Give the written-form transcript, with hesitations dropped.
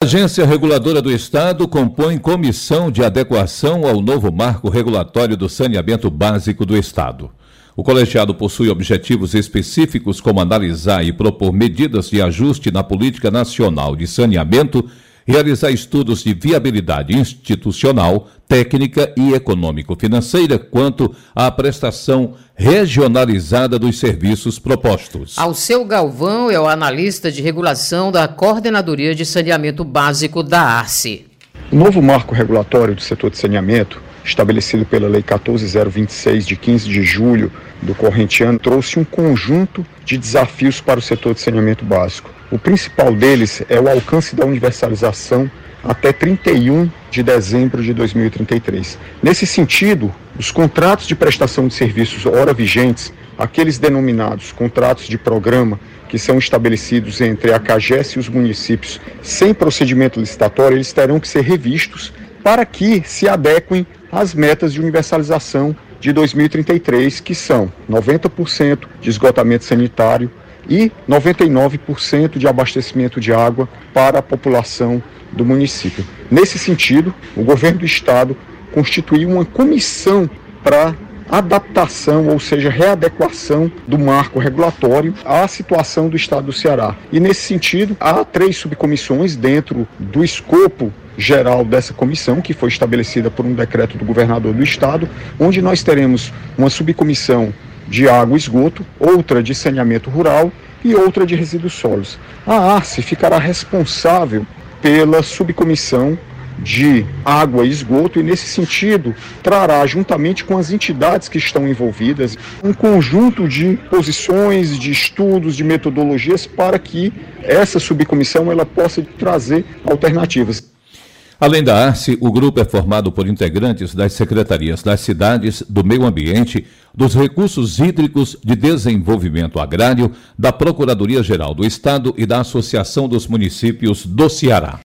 Agência Reguladora do Estado compõe comissão de adequação ao novo marco regulatório do saneamento básico do Estado. O colegiado possui objetivos específicos como analisar e propor medidas de ajuste na política nacional de saneamento, realizar estudos de viabilidade institucional, técnica e econômico-financeira quanto à prestação regionalizada dos serviços propostos. Alceu Galvão é o analista de regulação da Coordenadoria de Saneamento Básico da ARCE. O novo marco regulatório do setor de saneamento, estabelecido pela Lei 14.026, de 15 de julho do corrente ano, trouxe um conjunto de desafios para o setor de saneamento básico. O principal deles é o alcance da universalização até 31 de dezembro de 2033. Nesse sentido, os contratos de prestação de serviços ora vigentes, aqueles denominados contratos de programa, que são estabelecidos entre a CAGES e os municípios sem procedimento licitatório, eles terão que ser revistos para que se adequem às metas de universalização de 2033, que são 90% de esgotamento sanitário e 99% de abastecimento de água para a população do município. Nesse sentido, o governo do estado constituiu uma comissão para adaptação, ou seja, readequação do marco regulatório à situação do estado do Ceará. E nesse sentido, há 3 subcomissões dentro do escopo geral dessa comissão, que foi estabelecida por um decreto do governador do estado, onde nós teremos uma subcomissão de água e esgoto, outra de saneamento rural e outra de resíduos sólidos. A ARCE ficará responsável pela subcomissão de água e esgoto e, nesse sentido, trará, juntamente com as entidades que estão envolvidas, um conjunto de posições, de estudos, de metodologias para que essa subcomissão ela possa trazer alternativas. Além da ARCE, o grupo é formado por integrantes das secretarias das cidades, do meio ambiente, dos recursos hídricos, de desenvolvimento agrário, da Procuradoria-Geral do Estado e da Associação dos Municípios do Ceará.